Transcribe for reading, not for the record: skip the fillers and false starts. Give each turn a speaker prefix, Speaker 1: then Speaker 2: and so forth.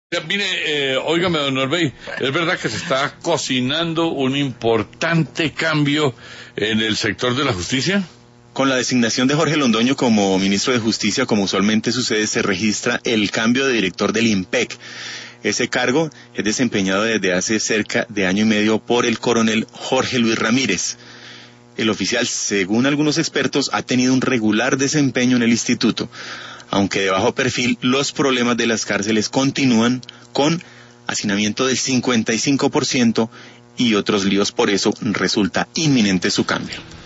Speaker 1: Ya, mire, óigame, don Orbey, es verdad que se está cocinando un importante cambio en el sector de la justicia.
Speaker 2: Con la designación de Jorge Londoño como ministro de Justicia, como usualmente sucede, se registra el cambio de director del IMPEC. Ese cargo es desempeñado desde hace cerca de año y medio por el coronel Jorge Luis Ramírez. El oficial, según algunos expertos, ha tenido un regular desempeño en el instituto, aunque de bajo perfil. Los problemas de las cárceles continúan, con hacinamiento del 55% y otros líos. Por eso resulta inminente su cambio.